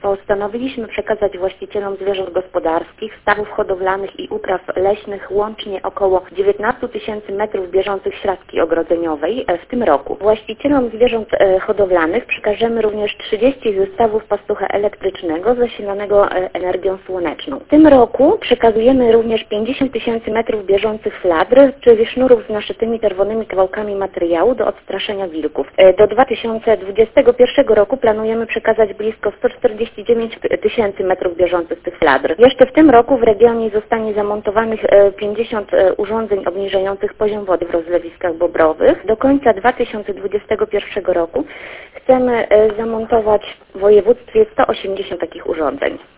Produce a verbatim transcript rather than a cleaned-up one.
Postanowiliśmy przekazać właścicielom zwierząt gospodarskich, stawów hodowlanych i upraw leśnych łącznie około dziewiętnaście tysięcy metrów bieżących siatki ogrodzeniowej w tym roku. Właścicielom zwierząt hodowlanych przekażemy również trzydzieści zestawów pastucha elektrycznego zasilanego energią słoneczną. W tym roku przekazujemy również pięćdziesiąt tysięcy metrów bieżących fladr, czyli sznurów z naszytymi czerwonymi kawałkami materiału do odstraszenia wilków. Do dwa tysiące dwudziestego pierwszego roku planujemy przekazać blisko sto czterdzieści dziewięć tysięcy metrów bieżących tych fladr. Jeszcze w tym roku w regionie zostanie zamontowanych pięćdziesiąt urządzeń obniżających poziom wody w rozlewiskach bobrowych. Do końca dwa tysiące dwudziestego pierwszego roku chcemy zamontować w województwie sto osiemdziesiąt takich urządzeń.